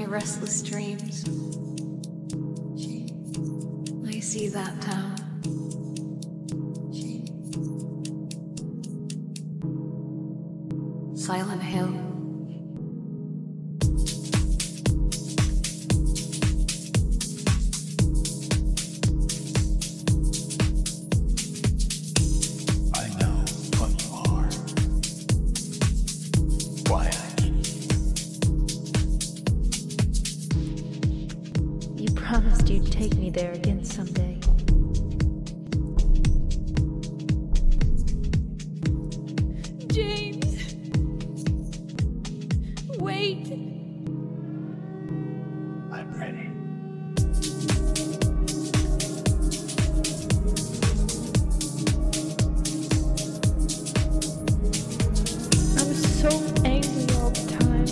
restless dreams, I see that town. Silent Hill. I know what you are. Why I need you. You promised you'd take me there again someday. James! Wait! I'm ready. I was so angry all the time.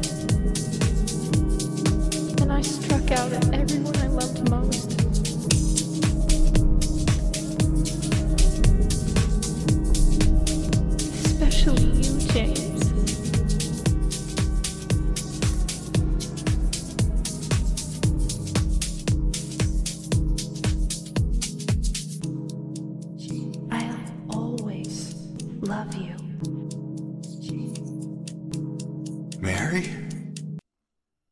And I struck out at everyone I loved most. Especially you, James. I'll always love you. Mary?